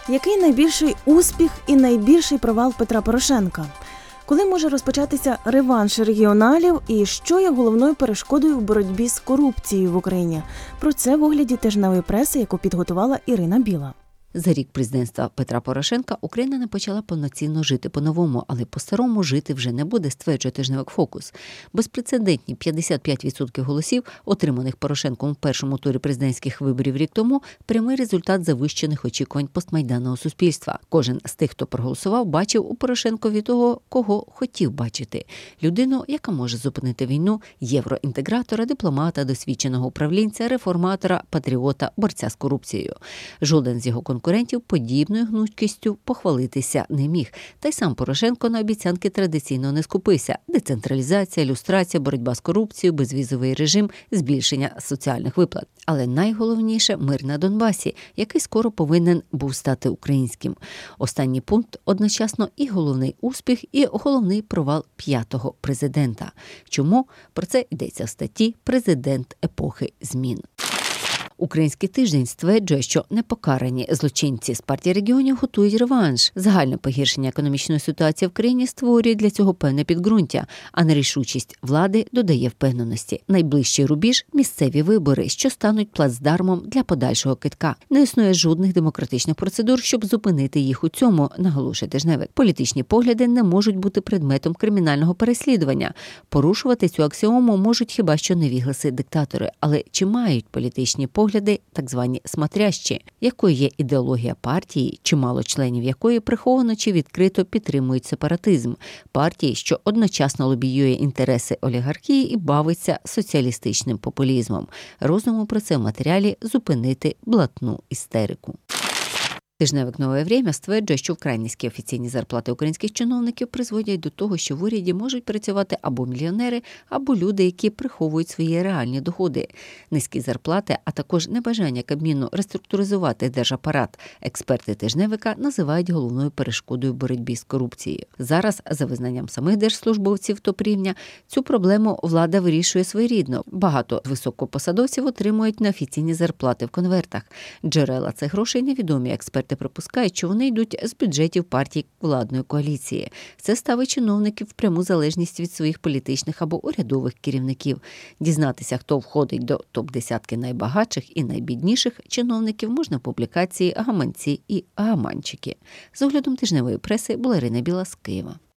Який найбільший успіх і найбільший провал Петра Порошенка? Коли може розпочатися реванш регіоналів і що є головною перешкодою в боротьбі з корупцією в Україні? Про це в огляді тижневої преси, яку підготувала Ірина Біла. За рік президентства Петра Порошенка Україна не почала повноцінно жити по-новому, але по-старому жити вже не буде, стверджує тижневик «Фокус». Безпрецедентні 55% голосів, отриманих Порошенком у першому турі президентських виборів рік тому, прямий результат завищених очікувань постмайданного суспільства. Кожен з тих, хто проголосував, бачив у Порошенкові того, кого хотів бачити. Людину, яка може зупинити війну, євроінтегратора, дипломата, досвідченого управлінця, реформатора, патріота, борця з корупцією. Жоден з його конкурентів подібною гнучкістю похвалитися не міг. Та й сам Порошенко на обіцянки традиційно не скупився. Децентралізація, люстрація, боротьба з корупцією, безвізовий режим, збільшення соціальних виплат. Але найголовніше – мир на Донбасі, який скоро повинен був стати українським. Останній пункт – одночасно і головний успіх, і головний провал п'ятого президента. Чому? Про це йдеться в статті «Президент епохи змін». Український тиждень стверджує, що непокарані злочинці з партії регіонів готують реванш. Загальне погіршення економічної ситуації в країні створює для цього певне підґрунтя, а нерішучість влади додає впевненості. Найближчий рубіж – місцеві вибори, що стануть плацдармом для подальшого кидка. Не існує жодних демократичних процедур, щоб зупинити їх у цьому, наголошує тижневик. Політичні погляди не можуть бути предметом кримінального переслідування. Порушувати цю аксіому можуть хіба що невігласи-диктатори. Але чи мають політичні погляди так звані смотрящі, якою є ідеологія партії, чимало членів якої приховано чи відкрито підтримують сепаратизм, партії, що одночасно лобіює інтереси олігархії і бавиться соціалістичним популізмом. Розуму про це в матеріалі «Зупинити блатну істерику». Тижневик «Нове время» стверджує, що вкрай низькі офіційні зарплати українських чиновників призводять до того, що в уряді можуть працювати або мільйонери, або люди, які приховують свої реальні доходи. Низькі зарплати, а також небажання Кабміну реструктуризувати держапарат, експерти тижневика називають головною перешкодою в боротьбі з корупцією. Зараз, за визнанням самих держслужбовців топ-рівня, цю проблему влада вирішує своєрідно. Багато високопосадовців отримують неофіційні зарплати в конвертах. Джерела цих грошей невідомі. Експерти припускають, що вони йдуть з бюджетів партій владної коаліції. Це ставить чиновників в пряму залежність від своїх політичних або урядових керівників. Дізнатися, хто входить до топ-10 найбагатших і найбідніших чиновників, можна в публікації «Гаманці і гаманчики». З оглядом тижневої преси була Ірина Біла з Києва.